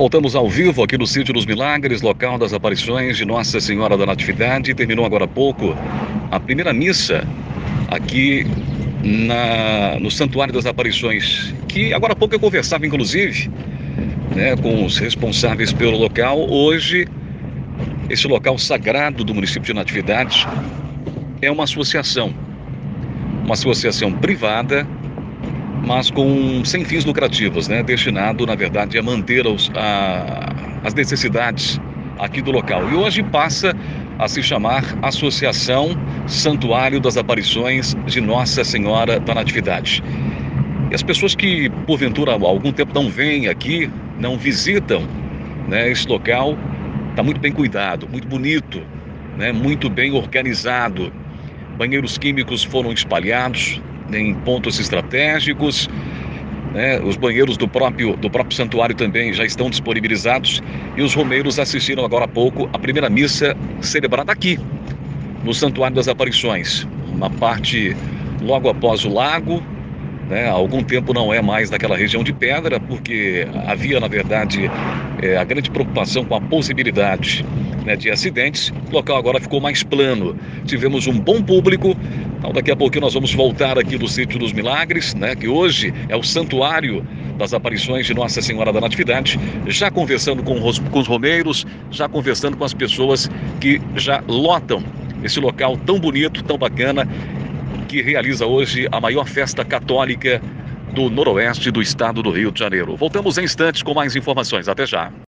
Voltamos ao vivo aqui no Sítio dos Milagres, local das aparições de Nossa Senhora da Natividade. Terminou agora há pouco a primeira missa aqui no Santuário das Aparições, que agora há pouco eu conversava, inclusive, né, com os responsáveis pelo local. Hoje, esse local sagrado do município de Natividade é uma associação privada, mas sem fins lucrativos, né? Destinado, na verdade, a manter as necessidades aqui do local. E hoje passa a se chamar Associação Santuário das Aparições de Nossa Senhora da Natividade. E as pessoas que, porventura, há algum tempo não vêm aqui, não visitam, né, esse local, está muito bem cuidado, muito bonito, né, muito bem organizado. Banheiros químicos foram espalhados em pontos estratégicos, né? Os banheiros do próprio santuário também já estão disponibilizados, e os romeiros assistiram agora há pouco a primeira missa celebrada aqui no Santuário das Aparições, uma parte logo após o lago, né? Há algum tempo não é mais naquela região de pedra, porque havia, na verdade, a grande preocupação com a possibilidade, né, de acidentes. O local agora ficou mais plano. Tivemos um bom público. Então, daqui a pouquinho nós vamos voltar aqui do Sítio dos Milagres, né, que hoje é o Santuário das Aparições de Nossa Senhora da Natividade, já conversando com os romeiros, já conversando com as pessoas que já lotam esse local tão bonito, tão bacana, que realiza hoje a maior festa católica do noroeste do estado do Rio de Janeiro. Voltamos em instantes com mais informações. Até já.